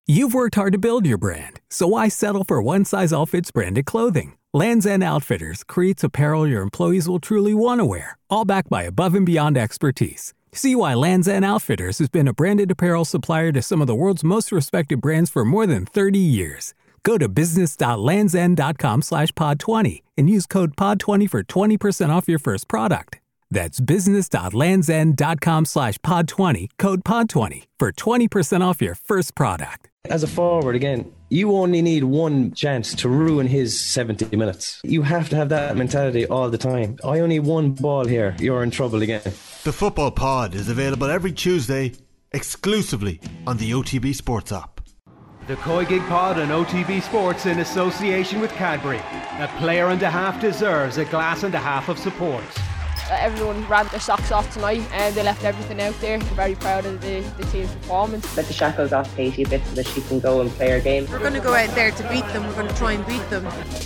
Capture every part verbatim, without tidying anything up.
You've worked hard to build your brand, so why settle for one-size-all-fits branded clothing? Lands' End Outfitters creates apparel your employees will truly want to wear, all backed by above-and-beyond expertise. See why Lands' End Outfitters has been a branded apparel supplier to some of the world's most respected brands for more than thirty years. Go to business.landsend.com slash pod 20 and use code pod twenty for twenty percent off your first product. That's business.landsend.com slash pod 20, code pod twenty for twenty percent off your first product. As a forward, again, you only need one chance to ruin his seventy minutes. You have to have that mentality all the time. I only need one ball here, you're in trouble again. The Football Pod is available every Tuesday exclusively on the O T B Sports app. The Koi Gig Pod on O T B Sports in association with Cadbury. A player and a half deserves a glass and a half of support. Everyone ran their socks off tonight and they left everything out there. They're very proud of the, the team's performance. Let the shackles off Katie a bit so that she can go and play her game. We're going to go out there to beat them. We're going to try and beat them.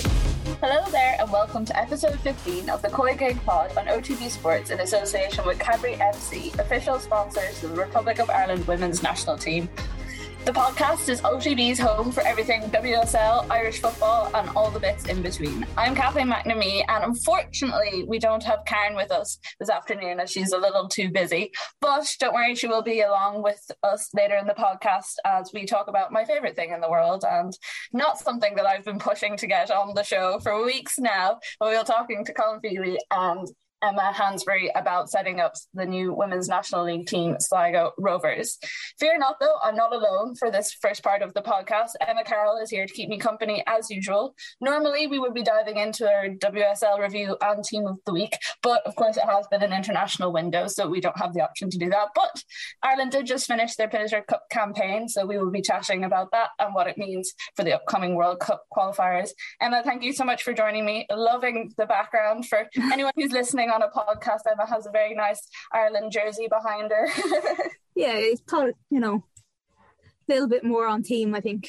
Hello there and welcome to episode fifteen of the Koi Gig Pod on O T B Sports in association with Cadbury F C, official sponsors of the Republic of Ireland women's national team. The podcast is O T B's home for everything W S L, Irish football and all the bits in between. I'm Kathleen McNamee and unfortunately we don't have Karen with us this afternoon as she's a little too busy. But don't worry, she will be along with us later in the podcast as we talk about my favourite thing in the world and not something that I've been pushing to get on the show for weeks now. But we'll be talking to Colin Feely and Emma Hansberry about setting up the new Women's National League team, Sligo Rovers. Fear not though, I'm not alone for this first part of the podcast. Emma Carroll is here to keep me company as usual. Normally we would be diving into our W S L review and team of the week, but of course it has been an international window, so we don't have the option to do that. But Ireland did just finish their Pillar Cup campaign, so we will be chatting about that and what it means for the upcoming World Cup qualifiers. Emma, thank you so much for joining me. Loving the background. For anyone who's listening on a podcast, Emma has a very nice Ireland jersey behind her. Yeah, it's thought, you know, a little bit more on team, I think.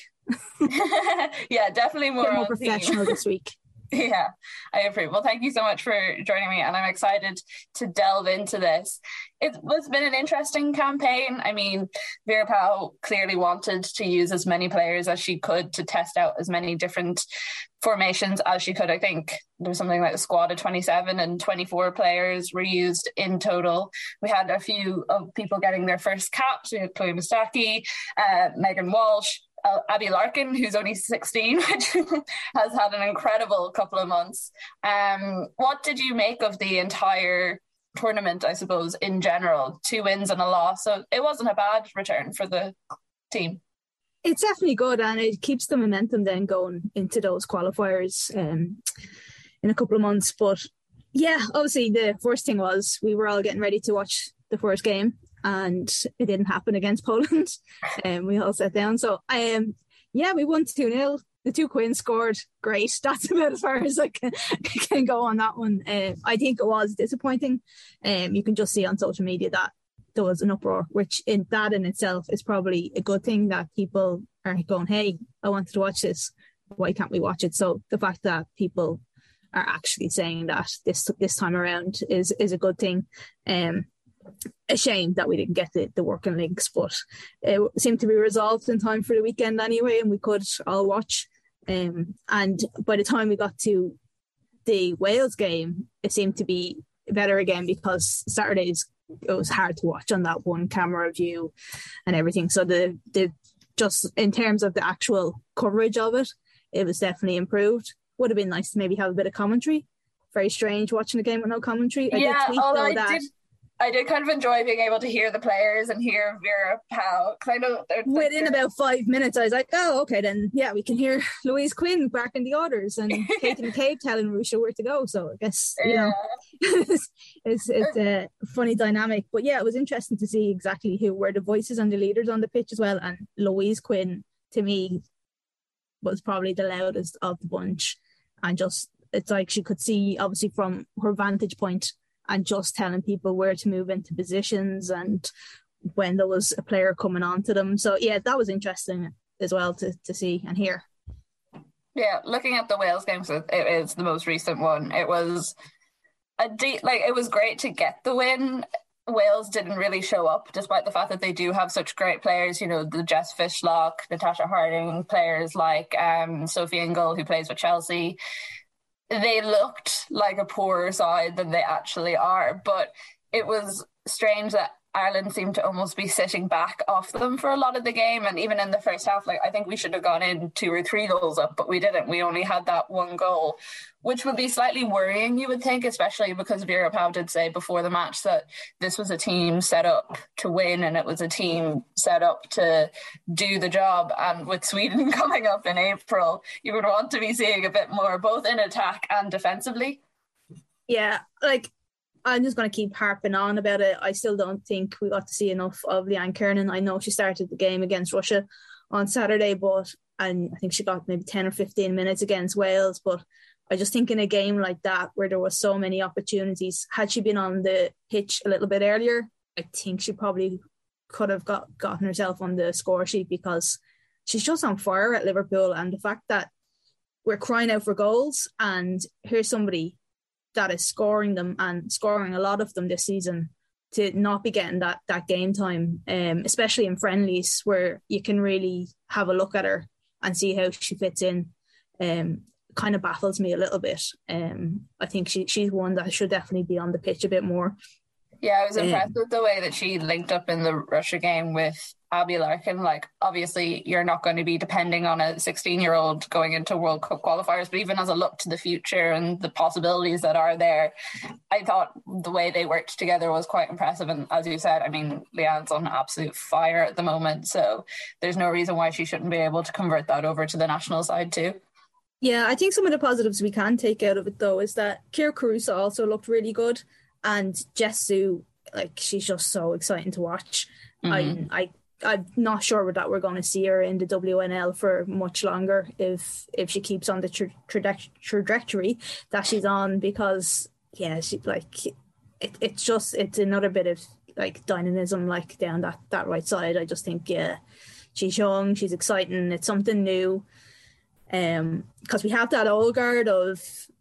Yeah, definitely more, more on professional team. This week. Yeah, I approve. Well, thank you so much for joining me, and I'm excited to delve into this. It's been an interesting campaign. I mean, Vera Pauw clearly wanted to use as many players as she could to test out as many different formations as she could. I think there was something like a squad of twenty-seven and twenty-four players were used in total. We had a few of people getting their first caps. We had Chloe Mustaki, uh, Megan Walsh, Uh, Abby Larkin, who's only sixteen, which has had an incredible couple of months. Um, what did you make of the entire tournament, I suppose, in general? Two wins and a loss. So it wasn't a bad return for the team. It's definitely good, and it keeps the momentum then going into those qualifiers um, in a couple of months. But yeah, obviously the first thing was we were all getting ready to watch the first game, and it didn't happen against Poland. And um, we all sat down. So, um, yeah, we won two nil. The two Quins scored. Great. That's about as far as I can, can go on that one. Uh, I think it was disappointing. Um, you can just see on social media that there was an uproar, which in that in itself is probably a good thing, that people are going, hey, I wanted to watch this. Why can't we watch it? So the fact that people are actually saying that this this time around is, is a good thing. Um, a shame that we didn't get the, the working links, but it seemed to be resolved in time for the weekend anyway, and we could all watch. Um, and by the time we got to the Wales game, it seemed to be better again, because Saturdays it was hard to watch on that one camera view and everything. So the the just in terms of the actual coverage of it, it was definitely improved. Would have been nice to maybe have a bit of commentary. Very strange watching a game with no commentary. I yeah, did tweet, although though, I that did. I did kind of enjoy being able to hear the players and hear Vera Pauw. I know within about five minutes, I was like, "Oh, okay, then yeah, we can hear Louise Quinn barking the orders and Kate McCabe telling Rusha where to go." So I guess you yeah. know, it's, it's it's a funny dynamic. But yeah, it was interesting to see exactly who were the voices and the leaders on the pitch as well. And Louise Quinn, to me, was probably the loudest of the bunch, and just it's like she could see obviously from her vantage point, and just telling people where to move into positions and when there was a player coming on to them. So, yeah, that was interesting as well to, to see and hear. Yeah, looking at the Wales game, so it is the most recent one. It was a de- like it was great to get the win. Wales didn't really show up, despite the fact that they do have such great players, you know, the Jess Fishlock, Natasha Harding, players like um, Sophie Ingle, who plays with Chelsea. They looked like a poorer side than they actually are, but it was strange that Ireland seemed to almost be sitting back off them for a lot of the game. And even in the first half, like I think we should have gone in two or three goals up, but we didn't. We only had that one goal, which would be slightly worrying, you would think, especially because Vera Pauw did say before the match that this was a team set up to win and it was a team set up to do the job. And with Sweden coming up in April, you would want to be seeing a bit more, both in attack and defensively. Yeah, like, I'm just going to keep harping on about it. I still don't think we got to see enough of Leanne Kernan. I know she started the game against Russia on Saturday, but and I think she got maybe ten or fifteen minutes against Wales. But I just think in a game like that, where there was so many opportunities, had she been on the pitch a little bit earlier, I think she probably could have got gotten herself on the score sheet, because she's just on fire at Liverpool. And the fact that we're crying out for goals, and here's somebody that is scoring them and scoring a lot of them this season, to not be getting that that game time, um, especially in friendlies where you can really have a look at her and see how she fits in, um, kind of baffles me a little bit. Um, I think she she's one that should definitely be on the pitch a bit more. Yeah, I was impressed um, with the way that she linked up in the Russia game with Abby Larkin. Like, obviously, you're not going to be depending on a sixteen-year-old going into World Cup qualifiers, but even as a look to the future and the possibilities that are there, I thought the way they worked together was quite impressive. And as you said, I mean, Leanne's on absolute fire at the moment, so there's no reason why she shouldn't be able to convert that over to the national side too. Yeah, I think some of the positives we can take out of it, though, is that Kira Caruso also looked really good. And Jess Sue, like, she's just so exciting to watch. Mm-hmm. I, I, I'm not sure that we're going to see her in the W N L for much longer if if she keeps on the tra- tra- trajectory that she's on, because, yeah, she like it, it's just, it's another bit of, like, dynamism, like, down that, that right side. I just think, yeah, she's young, she's exciting, it's something new. Um, because we have that old guard of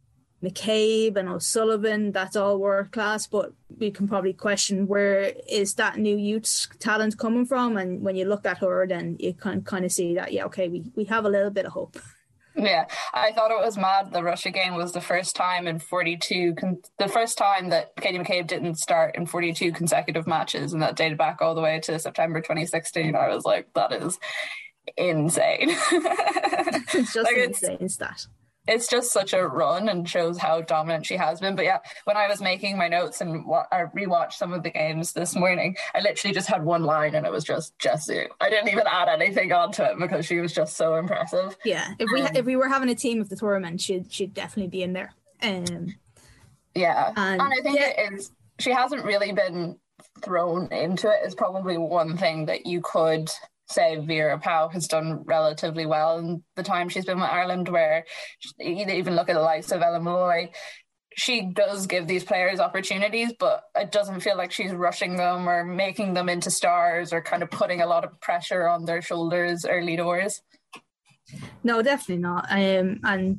McCabe and O'Sullivan, that's all world class, but we can probably question where is that new youth talent coming from. And when you look at her, then you can kind of see that, yeah, okay, we, we have a little bit of hope. Yeah, I thought it was mad. The Russia game was the first time in forty-two, con- the first time that Katie McCabe didn't start in forty-two consecutive matches, and that dated back all the way to September twenty sixteen. I was like, that is insane. It's just like an insane it's, stat. It's just such a run and shows how dominant she has been. But yeah, when I was making my notes and wa- I rewatched some of the games this morning, I literally just had one line and it was just Jessie. I didn't even add anything onto it because she was just so impressive. Yeah, if we um, if we were having a team of the tournament, she'd she'd definitely be in there. Um, yeah, and, and I think yeah. it is. She hasn't really been thrown into it. Is probably one thing that you could say Vera Pauw has done relatively well in the time she's been with Ireland, where you even look at the likes of Ellen Malloy, she does give these players opportunities, but it doesn't feel like she's rushing them or making them into stars or kind of putting a lot of pressure on their shoulders early doors. No, definitely not. Um, and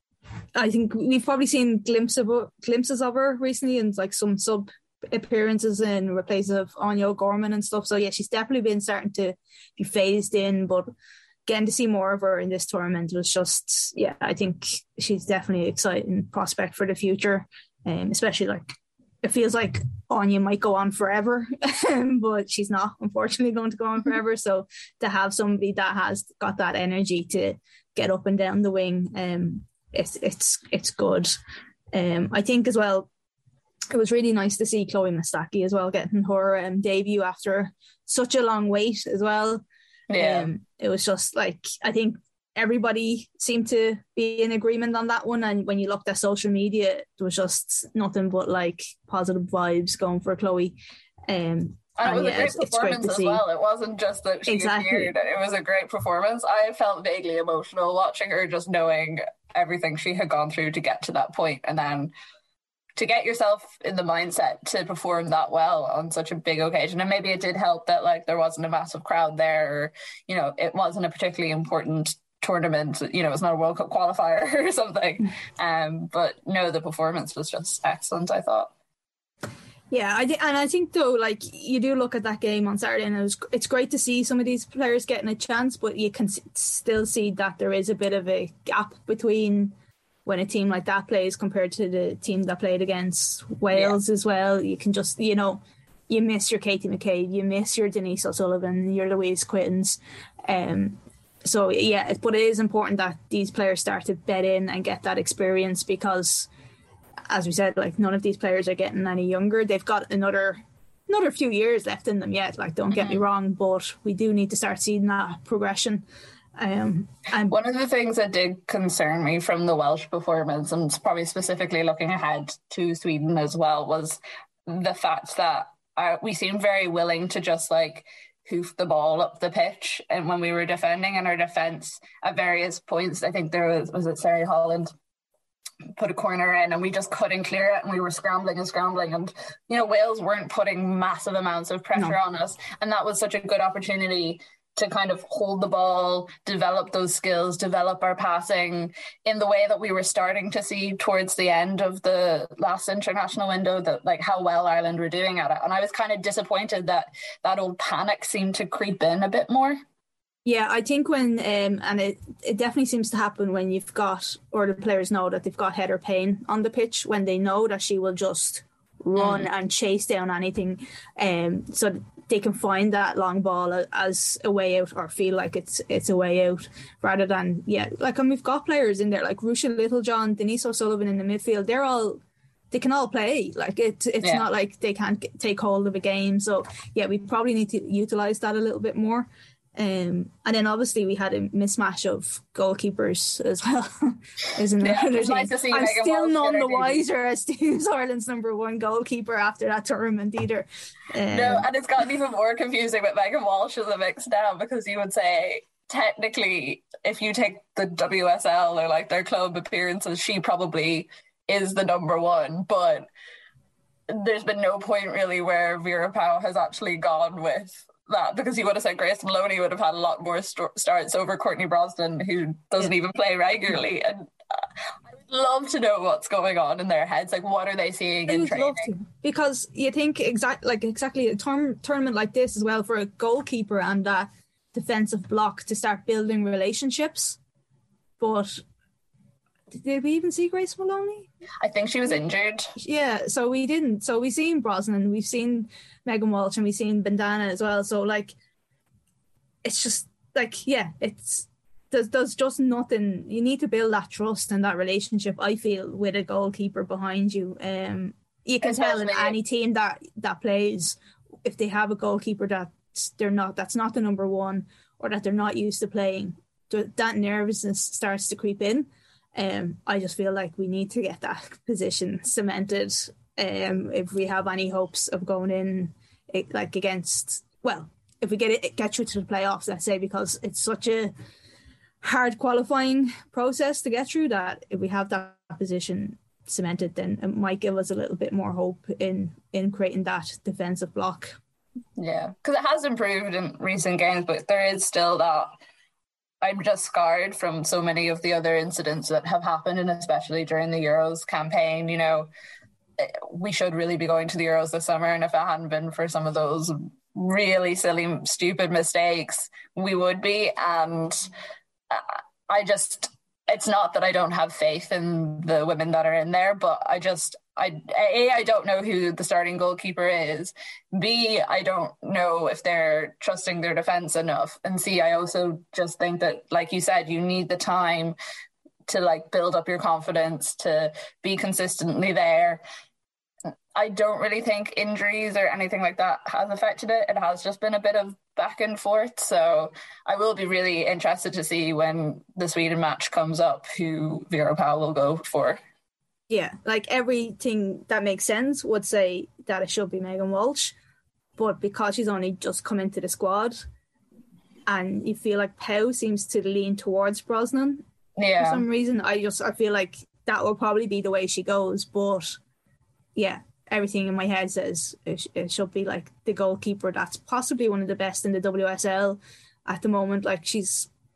I think we've probably seen glimpses of her, glimpses of her recently in like some sub appearances in replace of Anya O'Gorman and stuff. So yeah, she's definitely been starting to be phased in, but getting to see more of her in this tournament was just, yeah, I think she's definitely an exciting prospect for the future. Um, especially like, it feels like Anya might go on forever, but she's not, unfortunately, going to go on forever. So to have somebody that has got that energy to get up and down the wing, um, it's it's it's good. Um, I think as well, it was really nice to see Chloe Mustaki as well getting her um, debut after such a long wait as well. Yeah, um, it was just like, I think everybody seemed to be in agreement on that one. And when you looked at social media, it was just nothing but like positive vibes going for Chloe. Um, and it was yeah, a great it's, it's performance great as see. well. It wasn't just that she exactly. appeared. It was a great performance. I felt vaguely emotional watching her, just knowing everything she had gone through to get to that point, and then to get yourself in the mindset to perform that well on such a big occasion. And maybe it did help that like there wasn't a massive crowd there, or, you know, it wasn't a particularly important tournament, you know, it's not a World Cup qualifier or something. Um, but no, the performance was just excellent, I thought. Yeah, I th- and I think though, like you do look at that game on Saturday, and it was it's great to see some of these players getting a chance, but you can s- still see that there is a bit of a gap between when a team like that plays compared to the team that played against Wales yeah. as well. You can just, you know, you miss your Katie McCabe, you miss your Denise O'Sullivan, your Louise Quittins. Um, so yeah, but it is important that these players start to bed in and get that experience because, as we said, like none of these players are getting any younger. They've got another another few years left in them yet. Like, don't mm-hmm. get me wrong, but we do need to start seeing that progression. Um, and one of the things that did concern me from the Welsh performance, and probably specifically looking ahead to Sweden as well, was the fact that uh, we seemed very willing to just like hoof the ball up the pitch. And when we were defending in our defence at various points, I think there was, was it Sarah Holland put a corner in and we just couldn't clear it and we were scrambling and scrambling and, you know, Wales weren't putting massive amounts of pressure no. on us. And that was such a good opportunity to kind of hold the ball, develop those skills, develop our passing in the way that we were starting to see towards the end of the last international window, that like how well Ireland were doing at it. And I was kind of disappointed that that old panic seemed to creep in a bit more. Yeah, I think when, um, and it, it definitely seems to happen when you've got, or the players know that they've got Heather Payne on the pitch, when they know that she will just run mm. and chase down anything. Um, so they can find that long ball as a way out, or feel like it's it's a way out, rather than, yeah, like, and we've got players in there like Ruesha Littlejohn, Denise O'Sullivan in the midfield. They're all, they can all play. Like, it, it's yeah. not like they can't get, take hold of a game. So, yeah, we probably need to utilise that a little bit more. Um, and then obviously we had a mismatch of goalkeepers as well. Isn't yeah, it? It's nice to see I'm Megan still Walsh none the wiser as to who's Ireland's number one goalkeeper after that tournament either. Um, no, and it's gotten even more confusing with Megan Walsh in the mix now, because you would say technically if you take the W S L or like their club appearances, she probably is the number one, but there's been no point really where Vera Pauw has actually gone with that, because you would have said Grace Maloney would have had a lot more st- starts over Courtney Brosnan, who doesn't even play regularly. And uh, I would love to know what's going on in their heads. Like, what are they seeing I in training? Love to. Because you think exact like exactly a tour- tournament like this as well, for a goalkeeper and a defensive block to start building relationships. But did we even see Grace Maloney? I think she was injured. Yeah, so we didn't. So we've seen Brosnan, we've seen Megan Walsh, and we've seen Bandana as well. So, like, it's just, like, yeah, it's, there's, there's just nothing. You need to build that trust and that relationship, I feel, with a goalkeeper behind you. Um, you can Especially tell in any team that, that plays, if they have a goalkeeper that they're not, that's not the number one, or that they're not used to playing, that nervousness starts to creep in. Um, I just feel like we need to get that position cemented um, if we have any hopes of going in, it, like against, well, if we get it, get through to the playoffs, let's say, because it's such a hard qualifying process to get through, that if we have that position cemented, then it might give us a little bit more hope in, in creating that defensive block. Yeah, because it has improved in recent games, but there is still that. I'm just scarred from so many of the other incidents that have happened, and especially during the Euros campaign. You know, we should really be going to the Euros this summer, and if it hadn't been for some of those really silly, stupid mistakes, we would be. And I just, it's not that I don't have faith in the women that are in there, but I just, I, A, I don't know who the starting goalkeeper is. B, I don't know if they're trusting their defence enough. And C, I also just think that, like you said, you need the time to like build up your confidence, to be consistently there. I don't really think injuries or anything like that has affected it. It has just been a bit of back and forth. So I will be really interested to see when the Sweden match comes up who Vera Pauw will go for. Yeah, like everything that makes sense would say that it should be Megan Walsh, but because she's only just come into the squad, and you feel like Pauw seems to lean towards Brosnan yeah. for some reason, I just I feel like that will probably be the way she goes. But yeah, everything in my head says it, it should be like the goalkeeper that's possibly one of the best in the W S L at the moment. Like, she's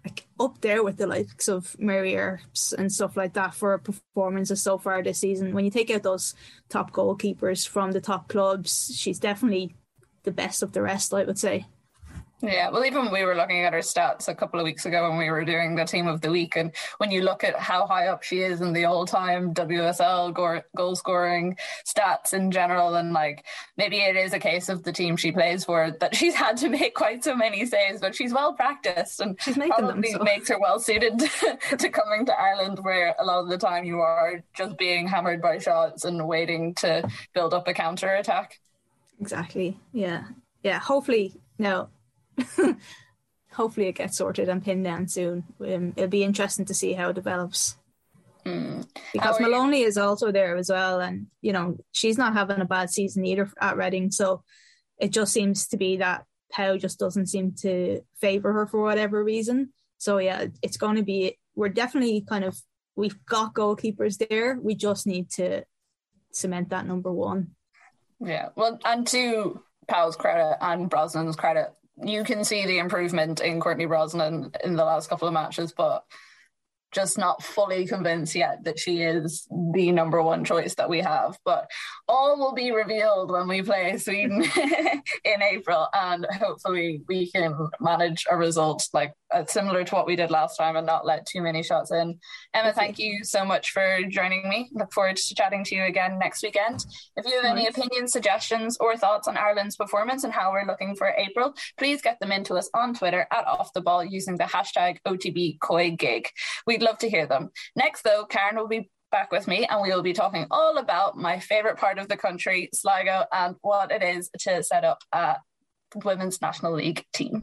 like up there with the likes of Mary Earps and stuff like that for performances so far this season. When you take out those top goalkeepers from the top clubs, she's definitely the best of the rest, I would say. Yeah, well, even we were looking at her stats a couple of weeks ago when we were doing the Team of the Week, and when you look at how high up she is in the all-time W S L goal, goal scoring stats in general, and like maybe it is a case of the team she plays for that she's had to make quite so many saves, but she's well practiced and she's making probably them, so. makes her well suited to coming to Ireland, where a lot of the time you are just being hammered by shots and waiting to build up a counter attack. Exactly. Yeah. Yeah. Hopefully, no. Hopefully it gets sorted and pinned down soon. Um, it'll be interesting to see how it develops. Mm. Because you- Maloney is also there as well, and you know she's not having a bad season either at Reading. So it just seems to be that Pow just doesn't seem to favour her for whatever reason. So yeah, it's going to be. We're definitely kind of we've got goalkeepers there. We just need to cement that number one. Yeah, well, and to Pow's credit and Brosnan's credit, you can see the improvement in Courtney Brosnan in the last couple of matches, but just not fully convinced yet that she is the number one choice that we have. But all will be revealed when we play Sweden in April, and hopefully we can manage a result like uh, similar to what we did last time and not let too many shots in. Emma, thank you so much for joining me. Look forward to chatting to you again next weekend. If you have any opinions, suggestions or thoughts on Ireland's performance and how we're looking for April, please get them into us on Twitter at Off The Ball using the hashtag O T B C O I Gig. We'd love to hear them. Next though, Karen will be back with me and we will be talking all about my favourite part of the country, Sligo, and what it is to set up a Women's National League team.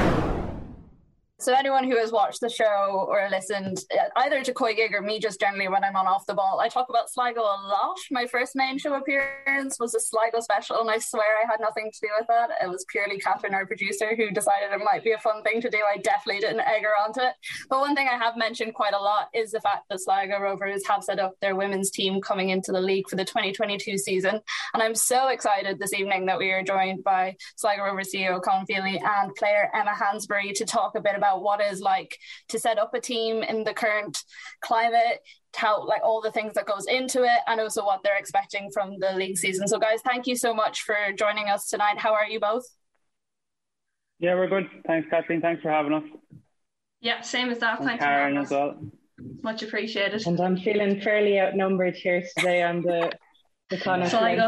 So anyone who has watched the show or listened either to Koi Gig or me just generally when I'm on Off The Ball, I talk about Sligo a lot. My first main show appearance was a Sligo special, and I swear I had nothing to do with that. It was purely Catherine, our producer, who decided it might be a fun thing to do. I definitely didn't egg her onto it. But one thing I have mentioned quite a lot is the fact that Sligo Rovers have set up their women's team coming into the league for the twenty twenty-two season. And I'm so excited this evening that we are joined by Sligo Rovers C E O Colin Feely and player Emma Hansberry to talk a bit about what it is like to set up a team in the current climate, how like all the things that goes into it, and also what they're expecting from the league season. So guys, thank you so much for joining us tonight. How are you both? Yeah, we're good. Thanks, Kathleen. Thanks for having us. Yeah, same as that. And Thanks Karen for as well. Much appreciated. And I'm feeling fairly outnumbered here today on the the kind of Sligo.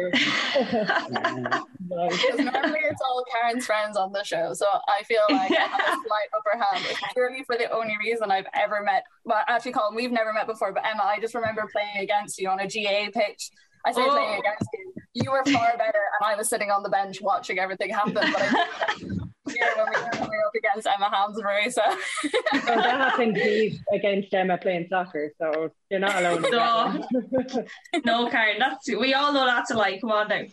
Because normally it's all Karen's friends on the show, so I feel like I have a slight upper hand. It's purely for the only reason I've ever met, well actually Colin, we've never met before, but Emma, I just remember playing against you on a G A pitch. I say oh. playing against you. You were far better and I was sitting on the bench watching everything happen, but I here when we were up against Emma Hansberry, so well, that happened against Emma playing soccer, so you're not alone. No, no, Karen, that's we all know that's a lie. Come on now.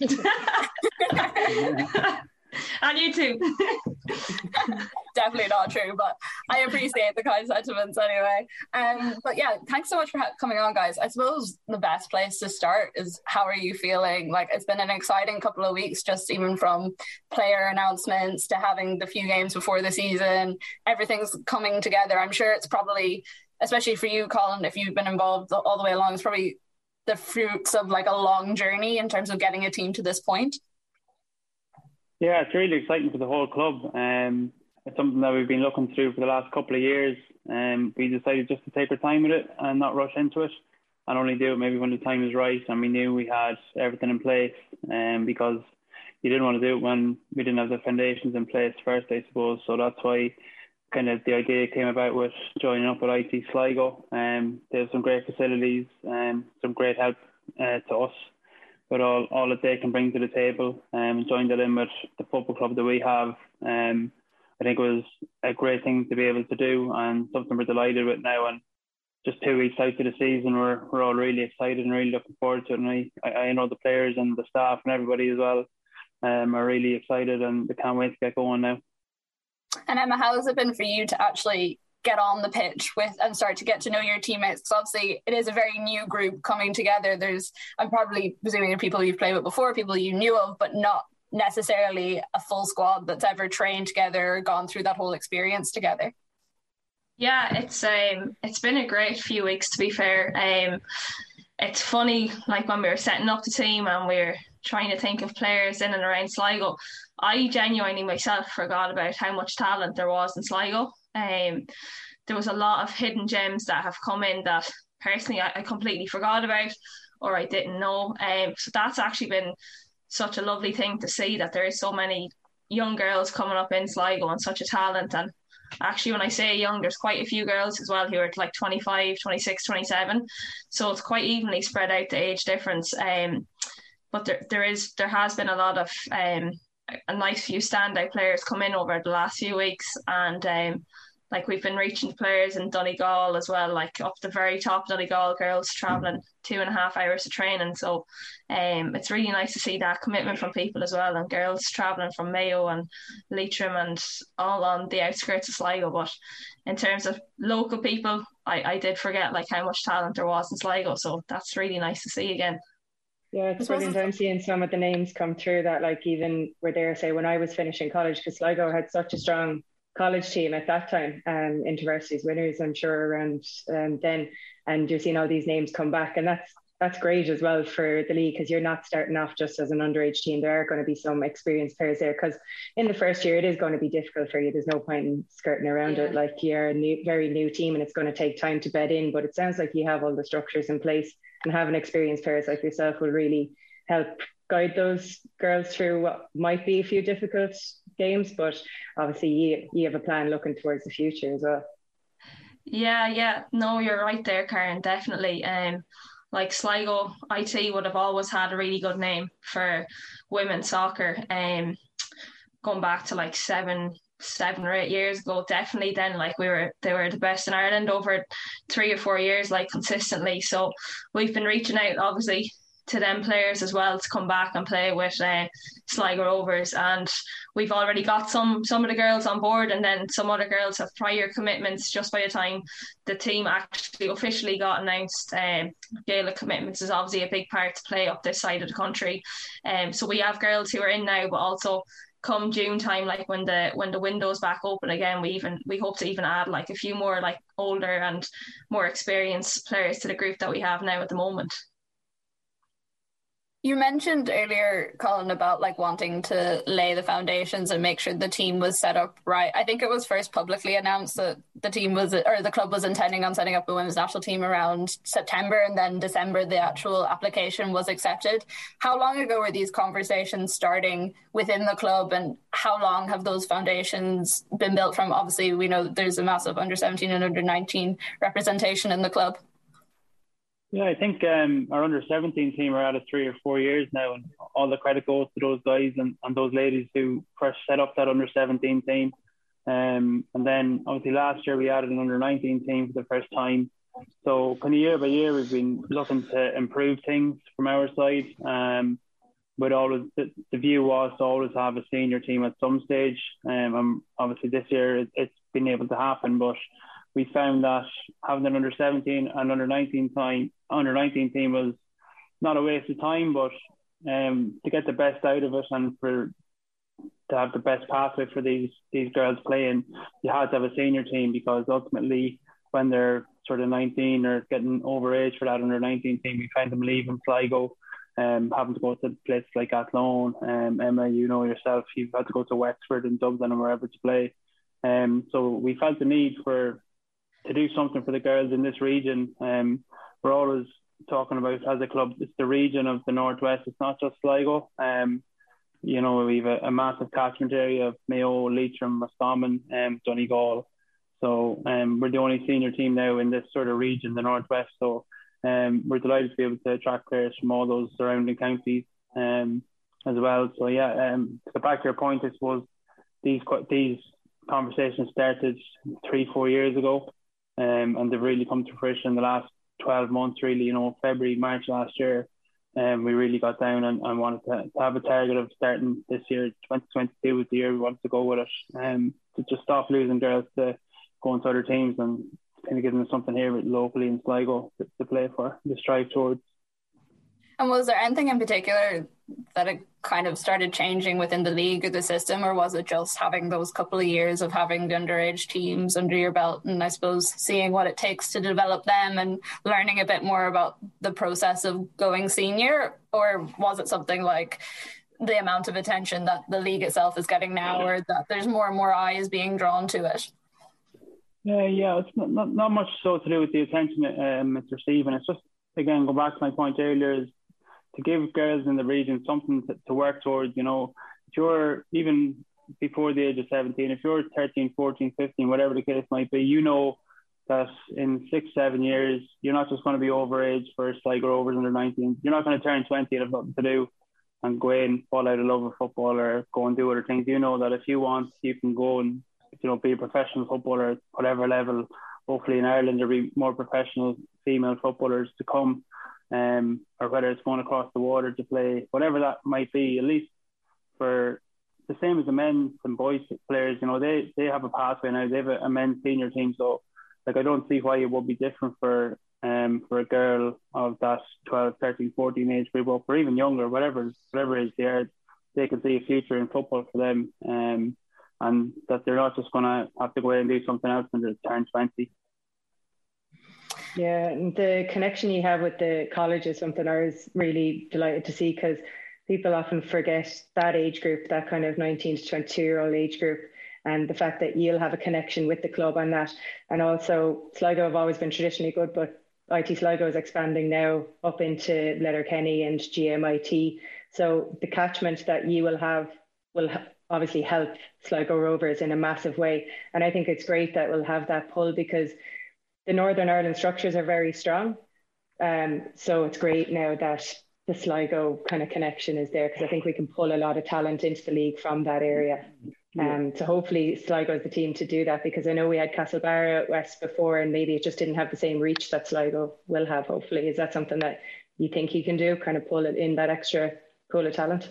And you too. Definitely not true, but I appreciate the kind sentiments anyway. Um, but yeah, thanks so much for ha- coming on, guys. I suppose the best place to start is how are you feeling? Like, it's been an exciting couple of weeks, just even from player announcements to having the few games before the season. Everything's coming together. I'm sure it's probably, especially for you, Colin, if you've been involved all the way along, it's probably the fruits of like a long journey in terms of getting a team to this point. Yeah, it's really exciting for the whole club. Um, it's something that we've been looking through for the last couple of years. Um, we decided just to take our time with it and not rush into it, and only do it maybe when the time is right. And we knew we had everything in place, um, because you didn't want to do it when we didn't have the foundations in place first, I suppose. So that's why kind of the idea came about with joining up with I T Sligo. Um, they have some great facilities and some great help uh, to us. But all, all that they can bring to the table, um, joined it in with the football club that we have. Um, I think it was a great thing to be able to do and something we're delighted with now. And just two weeks out to the season, we're we're all really excited and really looking forward to it. And I, I know the players and the staff and everybody as well um, are really excited, and they can't wait to get going now. And Emma, how has it been for you to actually get on the pitch with and start to get to know your teammates? Because obviously it is a very new group coming together. There's, I'm probably presuming there are people you've played with before, people you knew of, but not necessarily a full squad that's ever trained together or gone through that whole experience together. Yeah, it's um it's been a great few weeks, to be fair. Um it's funny, like when we were setting up the team and we were trying to think of players in and around Sligo, I genuinely myself forgot about how much talent there was in Sligo. Um there was a lot of hidden gems that have come in that personally I, I completely forgot about or I didn't know. Um so that's actually been such a lovely thing to see, that there is so many young girls coming up in Sligo and such a talent. And actually, when I say young, there's quite a few girls as well who are like twenty-five, twenty-six, twenty-seven. So it's quite evenly spread out, the age difference. Um, but there, there is, there has been a lot of um, a nice few standout players come in over the last few weeks, and um, like we've been reaching players in Donegal as well, like up the very top Donegal girls travelling two and a half hours of training. So um, it's really nice to see that commitment from people as well, and girls travelling from Mayo and Leitrim and all on the outskirts of Sligo. But in terms of local people, I, I did forget like how much talent there was in Sligo. So that's really nice to see again. Yeah, it's brilliant. I'm seeing some of the names come through that like even were there, say, when I was finishing college, because Sligo had such a strong college team at that time, um, InterVarsity's winners, I'm sure, around um, then, and you're seeing all these names come back, and that's that's great as well for the league, because you're not starting off just as an underage team. There are going to be some experienced players there, because in the first year it is going to be difficult for you. There's no point in skirting around yeah. it. Like, you're a new, very new team, and it's going to take time to bed in, but it sounds like you have all the structures in place, and having experienced players like yourself will really help guide those girls through what might be a few difficult games, but obviously you, you have a plan looking towards the future as well. Yeah, yeah, no, you're right there, Karen, definitely. Um, like Sligo I T would have always had a really good name for women's soccer. Um, going back to like seven, seven or eight years ago, definitely then like we were, they were the best in Ireland over three or four years, like consistently. So we've been reaching out, obviously, to them players as well to come back and play with uh, Sligo Rovers, and we've already got some some of the girls on board, and then some other girls have prior commitments just by the time the team actually officially got announced. um, Gaelic commitments is obviously a big part to play up this side of the country, um, so we have girls who are in now, but also come June time, like when the when the window's back open again, we even we hope to even add like a few more like older and more experienced players to the group that we have now at the moment. You mentioned earlier, Colin, about like wanting to lay the foundations and make sure the team was set up right. I think it was first publicly announced that the team was, or the club was intending on setting up a women's national team around September, and then December the actual application was accepted. How long ago were these conversations starting within the club, and how long have those foundations been built from? Obviously, we know that there's a massive under seventeen and under nineteen representation in the club. Yeah, I think um, our under seventeen team are at it three or four years now, and all the credit goes to those guys and, and those ladies who first set up that under seventeen team. Um, and then obviously last year we added an under nineteen team for the first time. So kind of year by year we've been looking to improve things from our side. Um, but always the, the view was to always have a senior team at some stage. Um, and obviously this year it, it's been able to happen, but we found that having an under seventeen and under nineteen time, under nineteen team was not a waste of time, but um, to get the best out of it and for to have the best pathway for these these girls playing, you had to have a senior team, because ultimately when they're sort of nineteen or getting overage for that under nineteen team, we find them leaving Sligo, um, having to go to places like Athlone. Um, Emma, you know yourself, you've had to go to Wexford and Dublin and wherever to play. Um, so we felt the need for to do something for the girls in this region. Um, we're always talking about, as a club, it's the region of the Northwest. It's not just Sligo. Um, you know, we have a, a massive catchment area of Mayo, Leitrim, Roscommon, um, Donegal. So um, we're the only senior team now in this sort of region, the Northwest. So um, we're delighted to be able to attract players from all those surrounding counties um, as well. So yeah, um, to get back to your point, I suppose these these conversations started three, four years ago. Um, and they've really come to fruition in the last twelve months, really. You know, February, March last year, um, we really got down and, and wanted to, to have a target of starting this year. twenty twenty-two was the year we wanted to go with it, um, to just stop losing girls to going to other teams and kind of giving them something here locally in Sligo to, to play for, to strive towards. And was there anything in particular that it kind of started changing within the league or the system, or was it just having those couple of years of having the underage teams under your belt and I suppose seeing what it takes to develop them and learning a bit more about the process of going senior? Or was it something like the amount of attention that the league itself is getting now, or that there's more and more eyes being drawn to it? Yeah, yeah, it's not, not, not much so to do with the attention um, it's receiving. It's just, again, go back to my point earlier, is to give girls in the region something to, to work towards. You know, if you're even before the age of seventeen, if you're thirteen, fourteen, fifteen, whatever the case might be, you know that in six, seven years, you're not just going to be overage for Sligo Rovers under nineteen. You're not going to turn twenty and have nothing to do and go in and fall out of love with football or go and do other things. You know that if you want, you can go and, you know, be a professional footballer at whatever level. Hopefully in Ireland there'll be more professional female footballers to come. Um, or whether it's going across the water to play, whatever that might be, at least for the same as the men and boys players, you know, they, they have a pathway now. They have a, a men's senior team. So, like, I don't see why it would be different for um for a girl of that twelve, thirteen, fourteen age group up, or even younger, whatever, whatever age they are, they can see a future in football for them. Um, and that they're not just going to have to go in and do something else when they turn twenty. Yeah, and the connection you have with the college is something I was really delighted to see, because people often forget that age group, that kind of nineteen to twenty-two year old age group, and the fact that you'll have a connection with the club on that. And also, Sligo have always been traditionally good, but I T Sligo is expanding now up into Letterkenny and G M I T. So the catchment that you will have will ha- obviously help Sligo Rovers in a massive way. And I think it's great that we'll have that pull, because the Northern Ireland structures are very strong. Um, so it's great now that the Sligo kind of connection is there, because I think we can pull a lot of talent into the league from that area. Um, so hopefully Sligo is the team to do that, because I know we had Castlebar out west before and maybe it just didn't have the same reach that Sligo will have, hopefully. Is that something that you think you can do, kind of pull it in that extra pool of talent?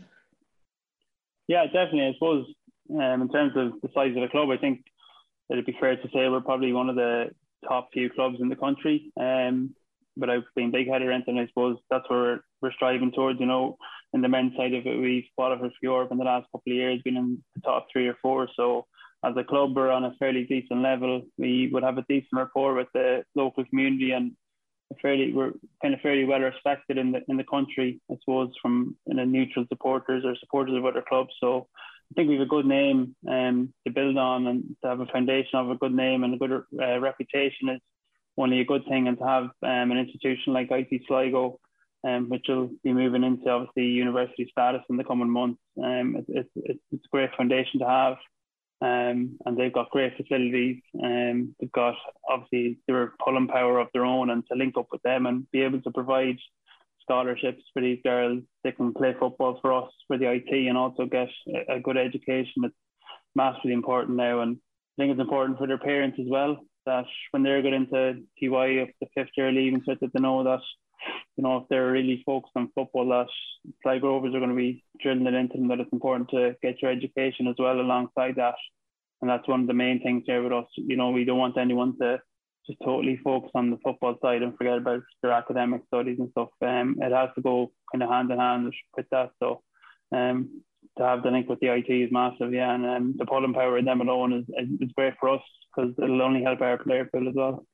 Yeah, definitely. I suppose um, in terms of the size of the club, I think it'd be fair to say we're probably one of the top few clubs in the country. Um, without being big-headed or anything, I suppose that's where we're, we're striving towards. You know, in the men's side of it, we've qualified for Europe in the last couple of years, been in the top three or four. So as a club, we're on a fairly decent level. We would have a decent rapport with the local community, and fairly we're kind of fairly well respected in the in the country, I suppose, from you know, neutral supporters or supporters of other clubs. So I think we have a good name um, to build on, and to have a foundation of a good name and a good uh, reputation is only a good thing. And to have um, an institution like I T Sligo, um, which will be moving into obviously university status in the coming months, um, it, it, it's a great foundation to have. Um, and they've got great facilities. Um, they've got obviously their pulling power of their own, and to link up with them and be able to provide scholarships for these girls. They can play football for us for the I T and also get a, a good education. It's massively important now, and I think it's important for their parents as well, that when they're getting into T Y up the fifth year leaving cert, that they know that, you know, if they're really focused on football, that Sligo Rovers are going to be drilling it into them, that it's important to get your education as well alongside that. And that's one of the main things here with us. You know, we don't want anyone to just totally focus on the football side and forget about their academic studies and stuff. Um, it has to go kind of hand in hand with that. So um, to have the link with the I T is massive, yeah. And um, the pulling power of them alone is, is great for us, because it'll only help our player pool as well.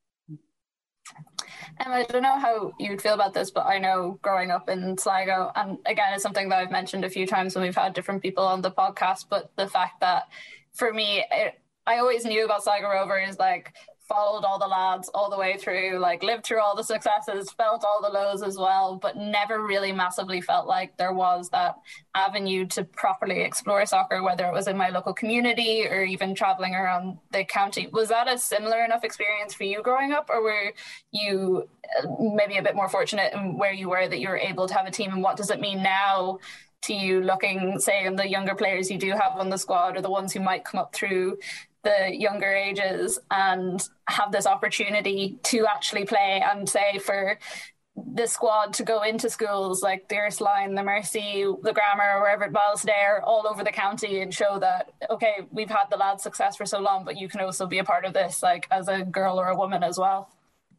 Um, I don't know how you'd feel about this, but I know growing up in Sligo, and again, it's something that I've mentioned a few times when we've had different people on the podcast, but the fact that for me, it, I always knew about Sligo Rovers, like followed all the lads all the way through, like lived through all the successes, felt all the lows as well, but never really massively felt like there was that avenue to properly explore soccer, whether it was in my local community or even travelling around the county. Was that a similar enough experience for you growing up, or were you maybe a bit more fortunate in where you were that you were able to have a team? And what does it mean now to you, looking, say, in the younger players you do have on the squad, or the ones who might come up through the younger ages and have this opportunity to actually play, and say for the squad to go into schools like the Ursuline, the Mercy, the Grammar, wherever it was there, all over the county, and show that, okay, we've had the lads' success for so long, but you can also be a part of this, like as a girl or a woman as well?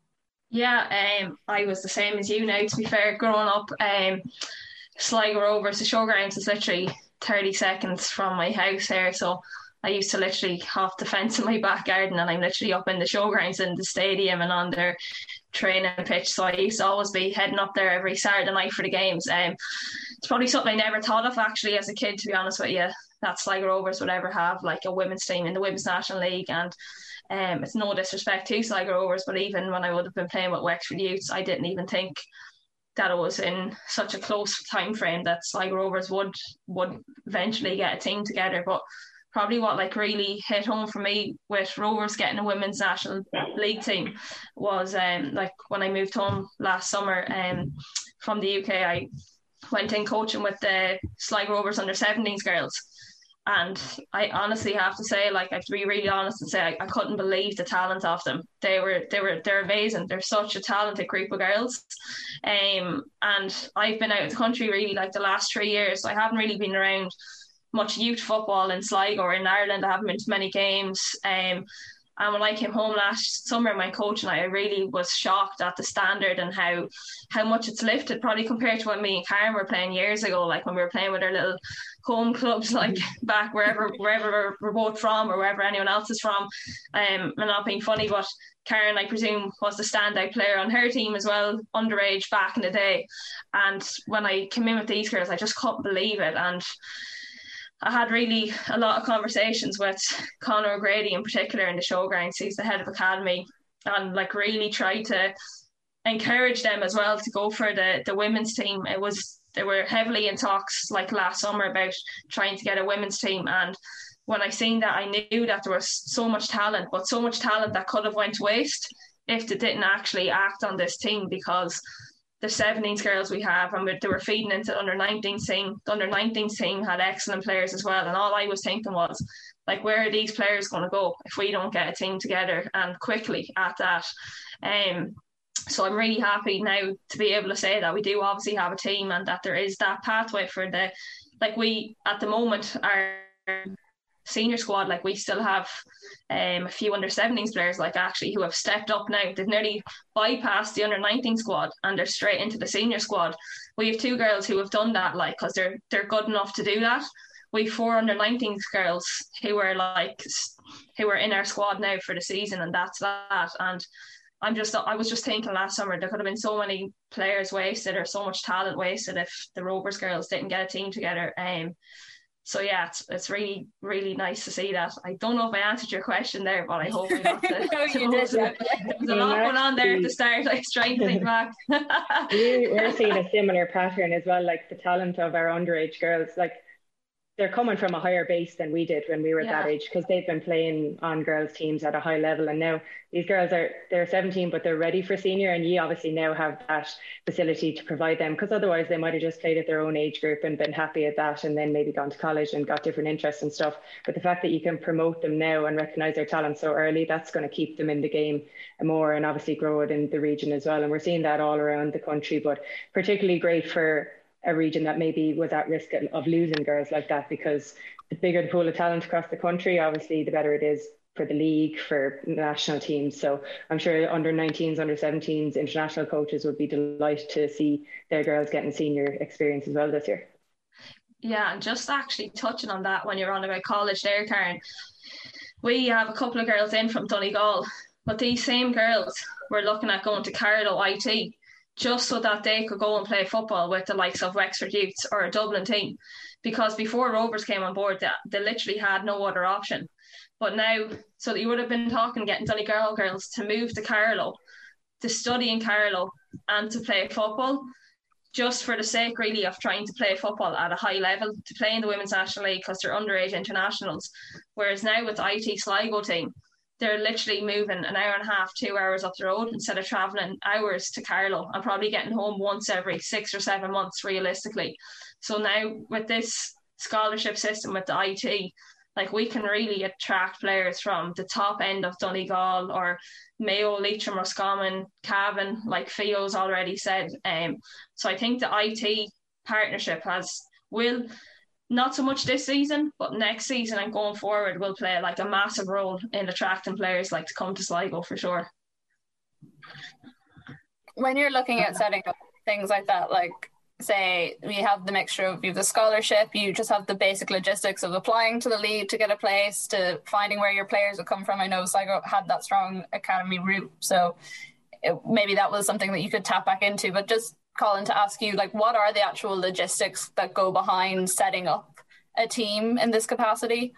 Yeah, um, I was the same as you now, to be fair. Growing up, um, Sligo Rovers, the showgrounds is literally thirty seconds from my house here. So I used to literally hop the fence in my back garden, and I'm literally up in the showgrounds in the stadium and on their training pitch. So I used to always be heading up there every Saturday night for the games. Um, it's probably something I never thought of actually as a kid, to be honest with you, that Sligo Rovers would ever have like a women's team in the Women's National League. And um, it's no disrespect to Sligo Rovers, but even when I would have been playing with Wexford Youths, I didn't even think that it was in such a close time frame that Sligo Rovers would would eventually get a team together. But probably what like really hit home for me with Rovers getting a women's national league team was um like when I moved home last summer um from the U K. I went in coaching with the Sligo Rovers under seventeens girls, and I honestly have to say, like, I have to be really honest and say I, I couldn't believe the talent of them. They were they were they're amazing. They're such a talented group of girls. Um and I've been out of the country really like the last three years. So I haven't really been around much youth football in Sligo or in Ireland. I haven't been to many games. Um, and when I came home last summer, my coach and I, I really was shocked at the standard and how how much it's lifted, probably compared to when me and Karen were playing years ago, like when we were playing with our little home clubs, like back wherever wherever we're both from or wherever anyone else is from. Um, I'm not being funny, but Karen, I presume, was the standout player on her team as well, underage back in the day. And when I came in with these girls, I just couldn't believe it. And I had really a lot of conversations with Conor O'Grady in particular in the showgrounds. He's the head of academy, and like really tried to encourage them as well to go for the the women's team. It was they were heavily in talks like last summer about trying to get a women's team, and when I seen that, I knew that there was so much talent, but so much talent that could have went to waste if they didn't actually act on this team, because the seventeens girls we have, and they were feeding into the under nineteens team. The under nineteens team had excellent players as well. And all I was thinking was, like, where are these players going to go if we don't get a team together and quickly at that? Um, so I'm really happy now to be able to say that we do obviously have a team and that there is that pathway for the, like we, at the moment, our senior squad, like we still have um, a few under seventeens players like actually who have stepped up now. They've nearly bypassed the under nineteen squad and they're straight into the senior squad. We have two girls who have done that, like, because they're they're good enough to do that. We have four under nineteens girls who are like who are in our squad now for the season, and that's that. And I'm just I was just thinking last summer there could have been so many players wasted or so much talent wasted if the Rovers girls didn't get a team together. Um So yeah, it's it's really, really nice to see that. I don't know if I answered your question there, but I hope I got the, no, you did, yeah. There was a lot going on there at the start. I was trying to think back. We're seeing a similar pattern as well, like the talent of our underage girls. Like they're coming from a higher base than we did when we were Yeah. that age, because they've been playing on girls' teams at a high level, and now these girls are they're seventeen, but they're ready for senior, and you obviously now have that facility to provide them, because otherwise they might have just played at their own age group and been happy at that, and then maybe gone to college and got different interests and stuff. But the fact that you can promote them now and recognise their talent so early, that's going to keep them in the game more, and obviously grow it in the region as well. And we're seeing that all around the country, but particularly great for a region that maybe was at risk of losing girls like that, because the bigger the pool of talent across the country, obviously the better it is for the league, for national teams. So I'm sure under nineteens, under seventeens, international coaches would be delighted to see their girls getting senior experience as well this year. Yeah, and just actually touching on that when you're on about college there, Karen, we have a couple of girls in from Donegal, but these same girls were looking at going to Carlow I T just so that they could go and play football with the likes of Wexford Youths or a Dublin team, because before Rovers came on board, they, they literally had no other option. But now, so you would have been talking getting Donegal girls to move to Carlow, to study in Carlow and to play football, just for the sake really of trying to play football at a high level, to play in the Women's National League because they're underage internationals. Whereas now with the I T Sligo team, they're literally moving an hour and a half, two hours up the road instead of travelling hours to Carlow and probably getting home once every six or seven months realistically. So now with this scholarship system with the I T, like we can really attract players from the top end of Donegal or Mayo, Leitrim, Roscommon, Cavan, like Theo's already said. Um, so I think the I T partnership has will not so much this season, but next season and going forward will play like a massive role in attracting players like to come to Sligo for sure. When you're looking at setting up things like that, like say we have the mixture of you have the scholarship, you just have the basic logistics of applying to the league to get a place, to finding where your players will come from. I know Sligo had that strong academy route, so it, maybe that was something that you could tap back into. But just Colin, to ask you, like, what are the actual logistics that go behind setting up a team in this capacity?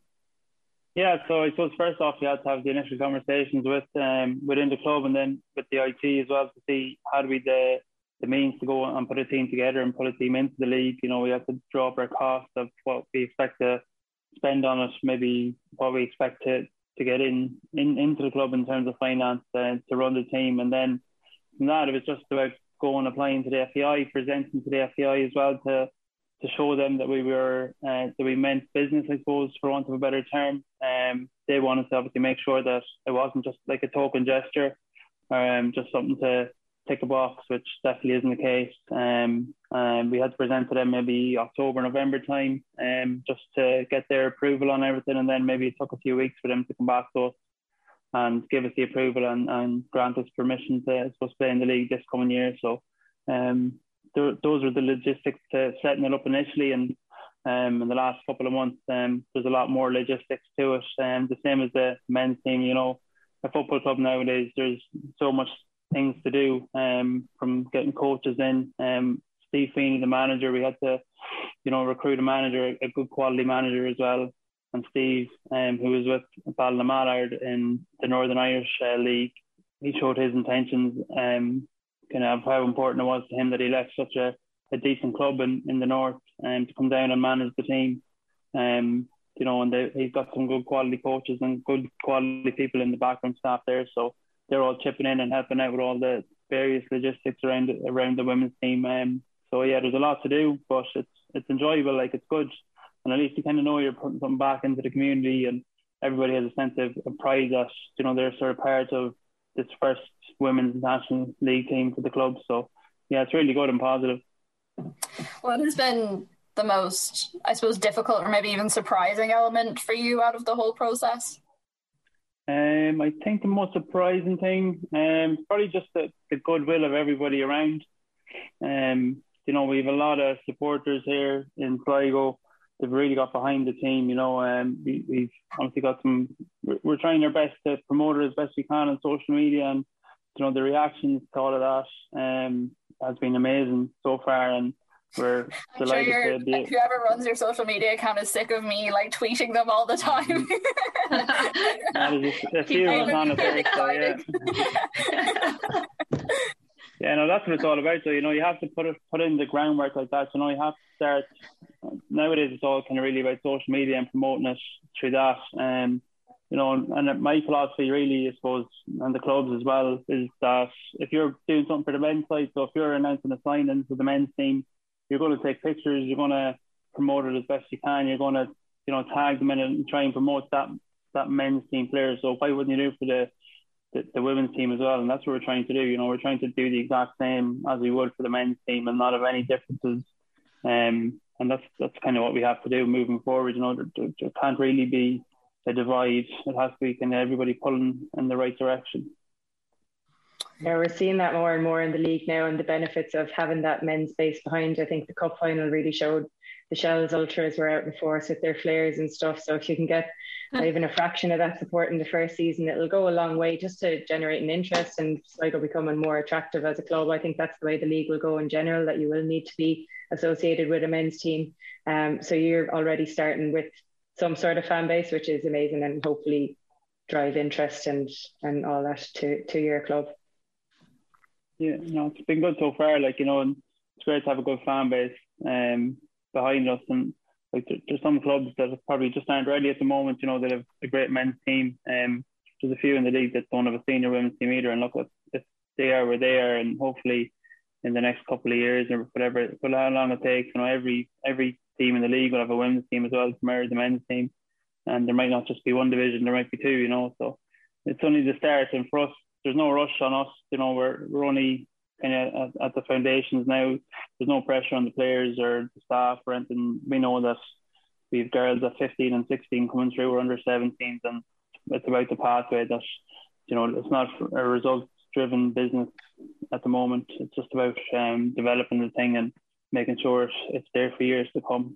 Yeah, so I suppose first off you had to have the initial conversations with um, within the club, and then with the I T as well, to see how do we the the means to go and put a team together and put a team into the league. You know, we have to draw up our cost of what we expect to spend on it, maybe what we expect to, to get in, in into the club in terms of finance uh, to run the team. And then from that, it was just about going, applying to the F E I, presenting to the F E I as well to to show them that we were, uh, that we meant business, I suppose, for want of a better term. Um, they wanted to obviously make sure that it wasn't just like a token gesture, um, just something to tick a box, which definitely isn't the case. Um, um, we had to present to them maybe October, November time, um, just to get their approval on everything, and then maybe it took a few weeks for them to come back to us and give us the approval and, and grant us permission to, I suppose, play in the league this coming year. So um, th- those are the logistics to setting it up initially, and um, in the last couple of months, um, there's a lot more logistics to it. Um, the same as the men's team, you know, a football club nowadays, there's so much things to do, um, from getting coaches in. Um, Steve Feeney, the manager, we had to, you know, recruit a manager, a good quality manager as well. And Steve, um, who was with Ballymallard in the Northern Irish uh, League, he showed his intentions, um, kind of how important it was to him that he left such a, a decent club in, in the north, and um, to come down and manage the team. Um, you know, and they, he's got some good quality coaches and good quality people in the background staff there. So they're all chipping in and helping out with all the various logistics around around the women's team. Um, so yeah, there's a lot to do, but it's it's enjoyable. Like, it's good, and at least you kind of know you're putting something back into the community, and everybody has a sense of, of pride that, you know, they're sort of part of this first women's national league team for the club. So yeah, it's really good and positive. What has been the most, I suppose, difficult or maybe even surprising element for you out of the whole process? Um, I think the most surprising thing, um, probably just the, the goodwill of everybody around. Um, you know, we have a lot of supporters here in Sligo. They've really got behind the team. You know, um, we, we've obviously got some. We're, we're trying our best to promote it as best we can on social media, and you know, the reactions to all of that um, has been amazing so far, and we're I'm delighted sure to be. Whoever runs your social media account is sick of me like tweeting them all the time. There's a few of us on it there, so yeah. Yeah, no, that's what it's all about. So, you know, you have to put it, put in the groundwork like that. You know, you have to start. Nowadays, it's all kind of really about social media and promoting it through that. Um, you know, and my philosophy really, I suppose, and the clubs as well, is that if you're doing something for the men's side, so if you're announcing a sign-in for the men's team, you're going to take pictures, you're going to promote it as best you can, you're going to, you know, tag them in and try and promote that that men's team players. So why wouldn't you do for the The, the women's team as well? And that's what we're trying to do. You know, we're trying to do the exact same as we would for the men's team and not have any differences. Um, and that's that's kind of what we have to do moving forward. You know, there, there, there can't really be a divide. It has to be kind of everybody pulling in the right direction. Yeah, we're seeing that more and more in the league now, and the benefits of having that men's base behind. I think the cup final really showed the Shells Ultras were out in force with their flares and stuff. So if you can get even a fraction of that support in the first season, it'll go a long way just to generate an interest and Sligo becoming more attractive as a club. I think that's the way the league will go in general, that you will need to be associated with a men's team. Um, so you're already starting with some sort of fan base, which is amazing, and hopefully drive interest and, and all that to, to your club. Yeah, you know, it's been good so far. Like, you know, and it's great to have a good fan base um, behind us. And like, there, there's some clubs that probably just aren't ready at the moment, you know, that have a great men's team. Um, there's a few in the league that don't have a senior women's team either. And look, if they are where they are, and hopefully in the next couple of years or whatever, but how long it takes, you know, every every team in the league will have a women's team as well to mirror the men's team. And there might not just be one division, there might be two, you know. So it's only the start. And for us, there's no rush on us. You know, we're we're only kind of at, at the foundations now. There's no pressure on the players or the staff or anything. We know that we have girls at fifteen and sixteen coming through. We're under seventeens, and it's about the pathway that, you know, it's not a results-driven business. at the moment. It's just about um, developing the thing and making sure it's there for years to come.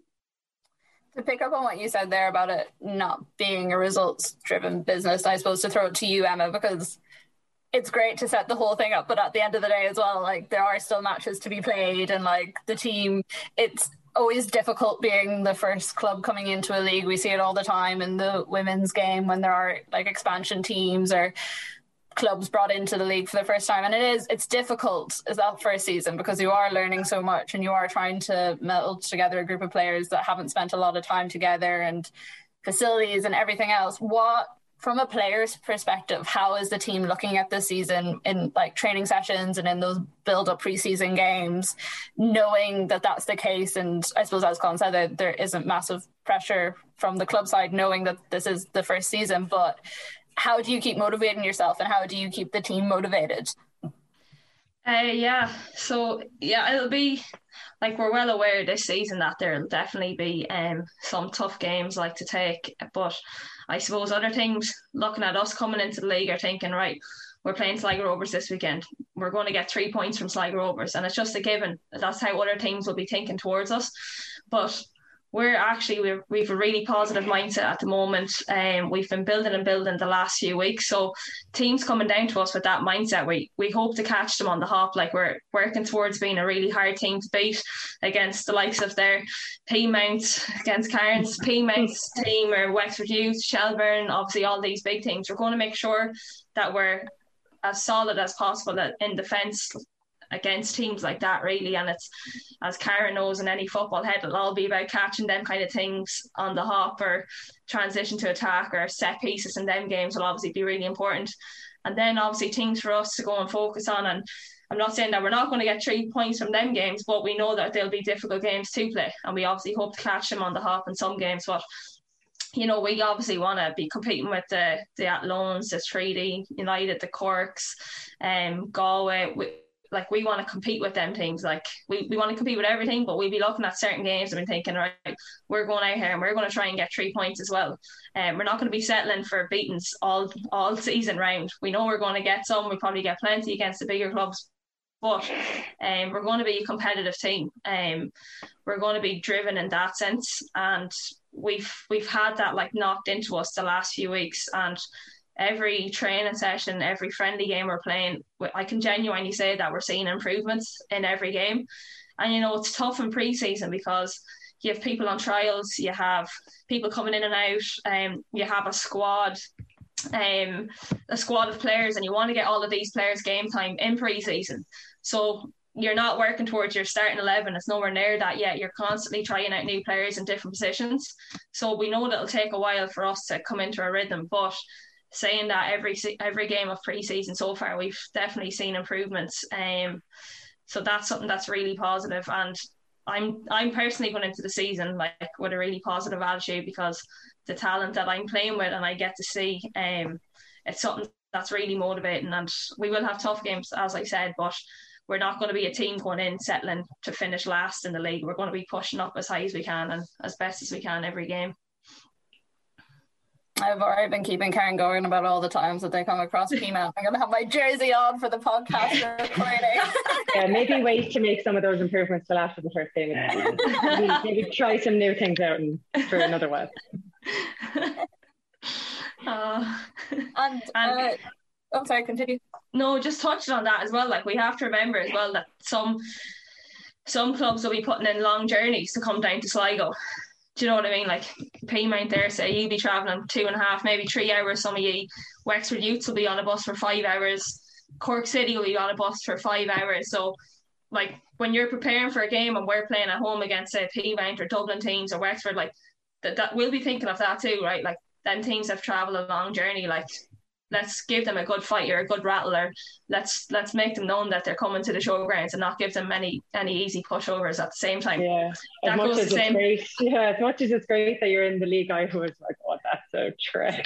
To pick up on what you said there about it not being a results-driven business, I suppose to throw it to you, Emma, because it's great to set the whole thing up, but at the end of the day as well, like there are still matches to be played, and like the team, it's always difficult being the first club coming into a league. We see it all the time in the women's game when there are like expansion teams or clubs brought into the league for the first time, and it is it's difficult as that first season because you are learning so much and you are trying to meld together a group of players that haven't spent a lot of time together and facilities and everything else. What, from a player's perspective, how is the team looking at this season in like training sessions and in those build-up preseason games, knowing that that's the case? And I suppose, as Colin said, that there isn't massive pressure from the club side, knowing that this is the first season, but how do you keep motivating yourself and how do you keep the team motivated? Uh, yeah, so yeah, it'll be like we're well aware this season that there'll definitely be um some tough games like to take, but I suppose other things looking at us coming into the league are thinking, right, we're playing Sligo Rovers this weekend, we're going to get three points from Sligo Rovers, and it's just a given. That's how other teams will be thinking towards us. But we're actually, we're, we've a really positive mindset at the moment. Um, we've been building and building the last few weeks. So teams coming down to us with that mindset, we we hope to catch them on the hop. Like we're working towards being a really hard team to beat against the likes of their Peamount, against Cairns, Peamount's team, or Wexford Youth, Shelburne, obviously all these big teams. We're going to make sure that we're as solid as possible in defence against teams like that, really. And it's, as Karen knows, in any football head, it'll all be about catching them kind of things on the hop, or transition to attack, or set pieces in them games will obviously be really important. And then obviously things for us to go and focus on. And I'm not saying that we're not going to get three points from them games, but we know that they'll be difficult games to play, and we obviously hope to catch them on the hop in some games. But you know, we obviously want to be competing with the the Athlons, the Treaty United, the Corks, um, Galway. We, Like we want to compete with them teams. Like we, we want to compete with everything, but we'll be looking at certain games and be thinking, right, we're going out here and we're going to try and get three points as well. And um, we're not going to be settling for beatings all all season round. We know we're going to get some. We probably get plenty against the bigger clubs, but um, we're going to be a competitive team. Um, we're going to be driven in that sense, and we've we've had that like knocked into us the last few weeks. And every training session, every friendly game we're playing, I can genuinely say that we're seeing improvements in every game. And, you know, it's tough in pre-season because you have people on trials, you have people coming in and out, um, you have a squad, um, a squad of players, and you want to get all of these players game time in pre-season. So you're not working towards your starting eleven. It's nowhere near that yet. You're constantly trying out new players in different positions. So we know that it'll take a while for us to come into a rhythm, but saying that every every game of pre-season so far, we've definitely seen improvements. Um, so that's something that's really positive. And I'm I'm personally going into the season like with a really positive attitude, because the talent that I'm playing with and I get to see, um, it's something that's really motivating. And we will have tough games, as I said, but we're not going to be a team going in settling to finish last in the league. We're going to be pushing up as high as we can and as best as we can every game. I've already been keeping Karen going about all the times that they come across Peamount. I'm going to have my jersey on for the podcast recording. Yeah, maybe wait to make some of those improvements till after the first game. Maybe, maybe try some new things out and for another while. Uh, and, and uh, oh, sorry, continue. No, just touching on that as well. Like we have to remember as well that some some clubs will be putting in long journeys to come down to Sligo. Do you know what I mean? Like Peamount there, say you'll be travelling two and a half, maybe three hours. Some of you Wexford Youths will be on a bus for five hours. Cork City will be on a bus for five hours. So, like when you're preparing for a game and we're playing at home against say Peamount or Dublin teams or Wexford, like that, that we'll be thinking of that too, right? Like them teams have travelled a long journey. Like let's give them a good fight or a good rattle, or let's let's make them known that they're coming to the showgrounds and not give them any any easy pushovers at the same time. Yeah, that as much goes as the same. It's great. Yeah, as much as it's great that you're in the league, I was like, oh, that's a trick.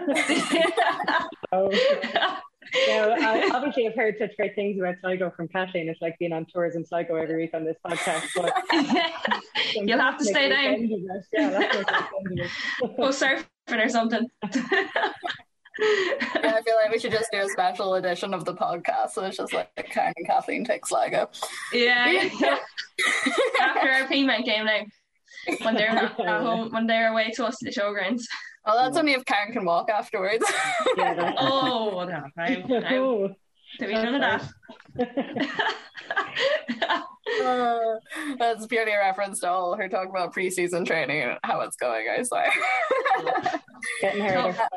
So, you know, I, obviously, I've heard such great things about Sligo from Kathleen. It's like being on tours in Sligo every week on this podcast. But you'll have to stay down. Yeah, that's go surfing or something. Yeah, I feel like we should just do a special edition of the podcast. So it's just like Karen and Kathleen take Sligo. Yeah. After our P-Men game now, when they're at home, when they're away to us to the showgrounds. Well, that's only if Karen can walk afterwards. Yeah, that's oh, no, no, no. Do we none of that? uh, that's purely a reference to all her talking about pre-season training and how it's going, I swear. Getting harder.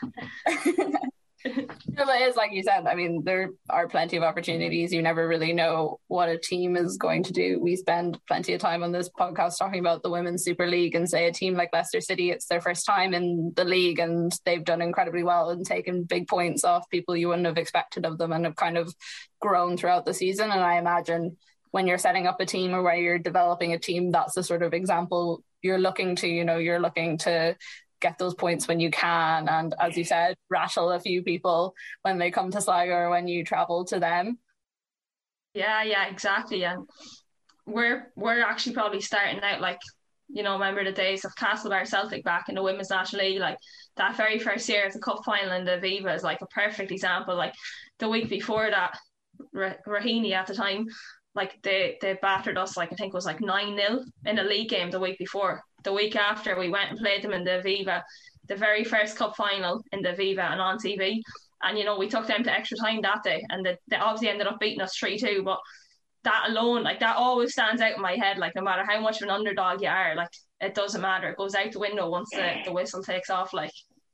No, but it's like you said, I mean, there are plenty of opportunities. You never really know what a team is going to do. We spend plenty of time on this podcast talking about the Women's Super League, and say a team like Leicester City, it's their first time in the league and they've done incredibly well and taken big points off people you wouldn't have expected of them and have kind of grown throughout the season. And I imagine when you're setting up a team or where you're developing a team, that's the sort of example you're looking to, you know, you're looking to get those points when you can, and as you said, rattle a few people when they come to Sligo or when you travel to them. Yeah, yeah, exactly. And we're we're actually probably starting out like, you know, remember the days of Castlebar Celtic back in the Women's National League, like that very first year of the cup final in the Aviva is like a perfect example. Like the week before that, Rah- Raheny at the time, like they, they battered us, like I think it was like nine nil in a league game the week before. The week after, we went and played them in the Aviva, the very first cup final in the Aviva and on T V. And, you know, we took them to extra time that day, and they, they obviously ended up beating us three two. But that alone, like that always stands out in my head. Like no matter how much of an underdog you are, like it doesn't matter. It goes out the window once the, the whistle takes off. Like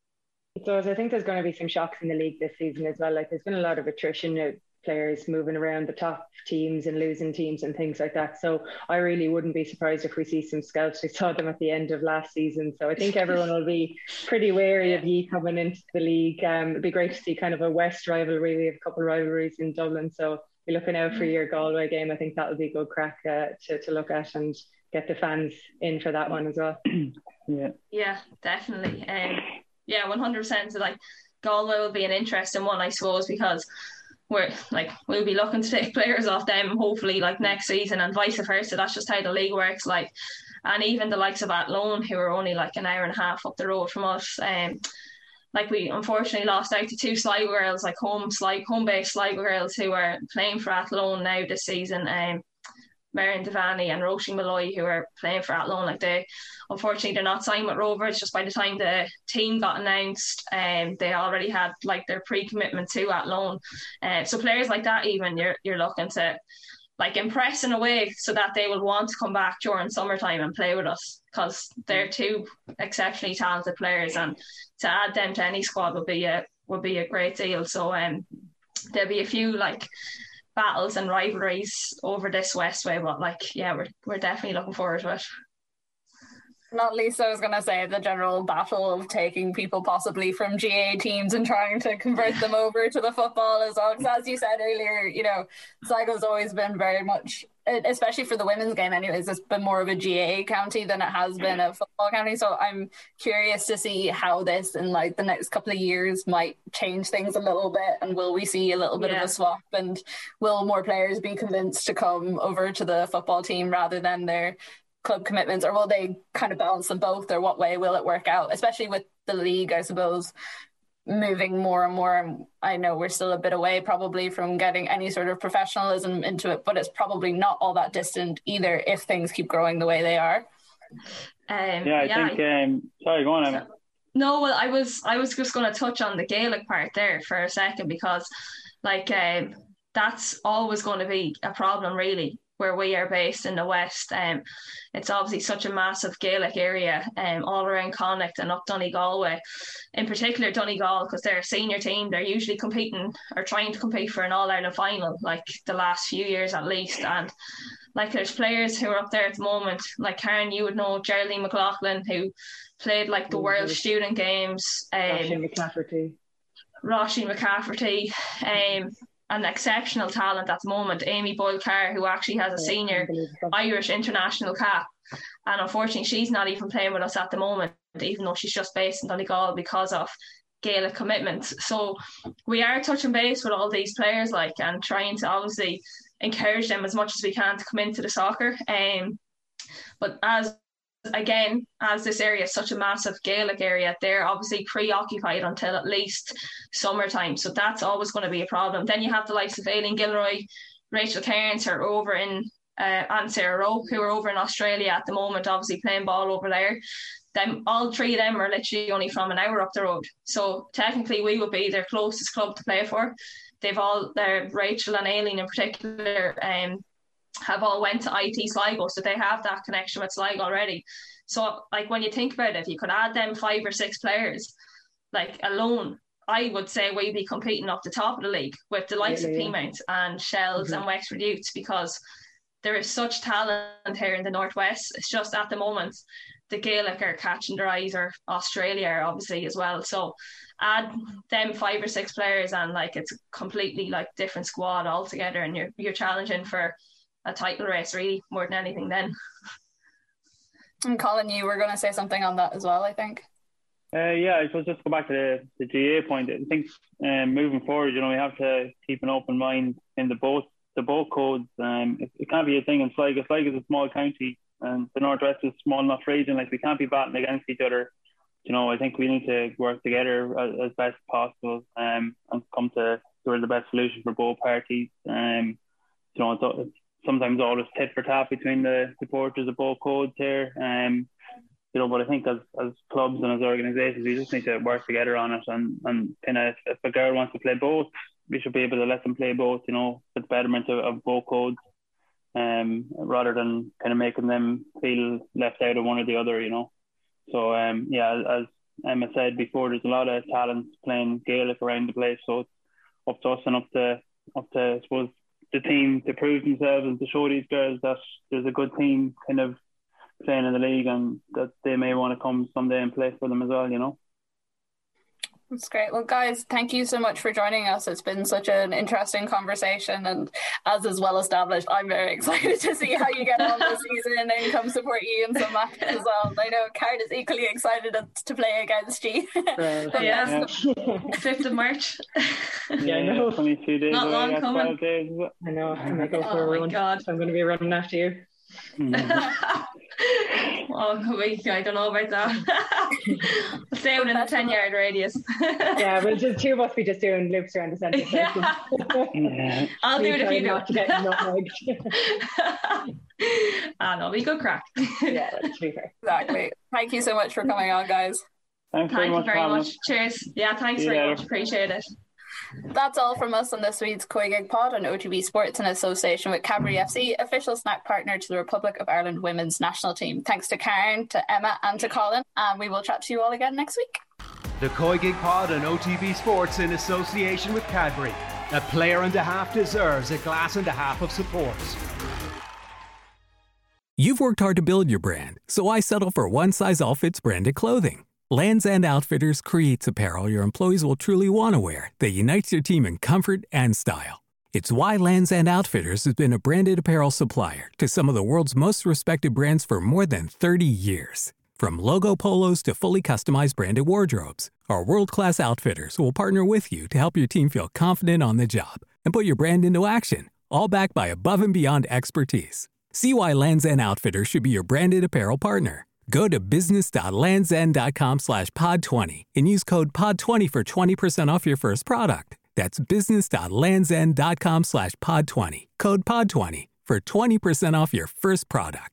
it does. I think there's going to be some shocks in the league this season as well. Like there's been a lot of attrition of players moving around the top teams and losing teams and things like that. So I really wouldn't be surprised if we see some scouts. We saw them at the end of last season. So I think everyone will be pretty wary of ye coming into the league. Um, it'd be great to see kind of a West rivalry. We have a couple of rivalries in Dublin. So be looking out for your Galway game. I think that'll be good crack uh, to, to look at and get the fans in for that one as well. Yeah, yeah, definitely. Um, yeah, one hundred percent. So like Galway will be an interesting one, I suppose, because we're like we'll be looking to take players off them hopefully like next season and vice versa. That's just how the league works. Like, and even the likes of Athlone, who are only like an hour and a half up the road from us, um like we unfortunately lost out to two Sligo girls, like home Sligo home based Sligo girls who are playing for Athlone now this season. um Marion Devaney and Roisin Malloy, who are playing for Athlone, like they unfortunately they're not signed with Rovers. Just by the time the team got announced, um, they already had like their pre-commitment to Athlone. Uh, so players like that, even you're you're looking to like impress in a way so that they will want to come back during summertime and play with us, because they're two exceptionally talented players, and to add them to any squad would be a would be a great deal. So um, there'll be a few like battles and rivalries over this Westway, but like yeah we're we're definitely looking forward to it. Not least, I was going to say the general battle of taking people possibly from G A teams and trying to convert them over to the football as well. Because as you said earlier, you know, Sligo's always been very much, especially for the women's game anyways, it's been more of a G A county than it has been a football county. So I'm curious to see how this in like the next couple of years might change things a little bit, and will we see a little bit yeah. of a swap, and will more players be convinced to come over to the football team rather than their club commitments, or will they kind of balance them both, or what way will it work out, especially with the league, I suppose, moving more and more. I know we're still a bit away probably from getting any sort of professionalism into it, but it's probably not all that distant either if things keep growing the way they are. Um, yeah, I yeah, think um, sorry, go on, Emma. No, well, I was I was just going to touch on the Gaelic part there for a second, because like um, that's always going to be a problem really where we are based in the West. Um, it's obviously such a massive Gaelic area um, all around Connacht and up Donegal, in particular Donegal, because they're a senior team. They're usually competing or trying to compete for an All-Ireland final, like the last few years at least. And like there's players who are up there at the moment, like Karen, you would know Geraldine McLaughlin, who played like the mm-hmm. World Student Games. Um, Roisin McCafferty. Roisin McCafferty. Um, an exceptional talent at the moment, Amy Boyle-Carr, who actually has a senior Irish international cap, and unfortunately she's not even playing with us at the moment, even though she's just based in Donegal because of Gaelic commitments. So we are touching base with all these players, like, and trying to obviously encourage them as much as we can to come into the soccer. Um, but as again, as this area is such a massive Gaelic area, they're obviously preoccupied until at least summertime. So that's always going to be a problem. Then you have the likes of Aileen Gilroy, Rachel Cairns, who are over in, uh, and Sarah Rowe, who are over in Australia at the moment, obviously playing ball over there. Them, all three of them are literally only from an hour up the road. So technically we would be their closest club to play for. They've all, they're, Rachel and Aileen in particular, um, have all went to I T Sligo, so they have that connection with Sligo already. So like when you think about it, if you could add them five or six players, like alone, I would say we'd be competing up the top of the league with the likes yeah, of yeah. Peamount and Shells mm-hmm. and Wexford Youths, because there is such talent here in the Northwest. It's just at the moment the Gaelic are catching their eyes, or Australia obviously as well. So add them five or six players and like it's a completely like different squad altogether, and you're you're challenging for a title race really more than anything then. And Colin, you were going to say something on that as well, I think. Uh, yeah, I suppose just to go back to the, the G A point. I think um, moving forward, you know, we have to keep an open mind in the both the both codes. Um, it, it can't be a thing in Sligo. Sligo is a small county, and the Northwest is a small enough region. Like we can't be battling against each other. You know, I think we need to work together as, as best possible, um, and come to sort of the best solution for both parties. Um, you know, it's, it's sometimes all just tit for tat between the supporters of both codes here. Um, you know, but I think as, as clubs and as organisations, we just need to work together on it. And, and kind of, if, if a girl wants to play both, we should be able to let them play both, you know, for the betterment of, of both codes, um, rather than kind of making them feel left out of one or the other, you know. So, um, yeah, as Emma said before, there's a lot of talent playing Gaelic around the place. So it's up to us and up to, up to I suppose, the team to prove themselves and to show these girls that there's a good team kind of playing in the league, and that they may want to come someday and play for them as well, you know. That's great. Well, guys, thank you so much for joining us. It's been such an interesting conversation, and as is well established, I'm very excited to see how you get on this season and come support you in some matches as well. I know Karen is equally excited to play against you. Uh, yeah, fifth of March. Yeah, I know. twenty-two days Not long coming. Days. I know. I'm going to go for oh a run. God. I'm going to be running after you. Oh, wait, I don't know about that. Stay within a ten yard radius. Yeah, well, just two of us be just doing loops around the centre. Yeah. Yeah. I'll do it if you do. Not to get nutmegged. Ah, no, we go crack. Yeah, that's be fair. Exactly. Thank you so much for coming on, guys. Thanks Thank very you much, very much. Cheers. Yeah, thanks See very you much. Appreciate it. That's all from us on this week's COYGIG Pod on O T B Sports in association with Cadbury F C, official snack partner to the Republic of Ireland women's national team. Thanks to Karen, to Emma and to Colin, and we will chat to you all again next week. The COYGIG Pod on O T B Sports in association with Cadbury. A player and a half deserves a glass and a half of support. You've worked hard to build your brand, so why settle for one-size-all-fits branded clothing? Lands' End Outfitters creates apparel your employees will truly want to wear that unites your team in comfort and style. It's why Lands' End Outfitters has been a branded apparel supplier to some of the world's most respected brands for more than thirty years. From logo polos to fully customized branded wardrobes, our world-class outfitters will partner with you to help your team feel confident on the job and put your brand into action, all backed by above-and-beyond expertise. See why Lands' End Outfitters should be your branded apparel partner. Go to business.landsend.com slash pod 20 and use code pod twenty for twenty percent off your first product. That's business.landsend.com slash pod 20. Code pod twenty for twenty percent off your first product.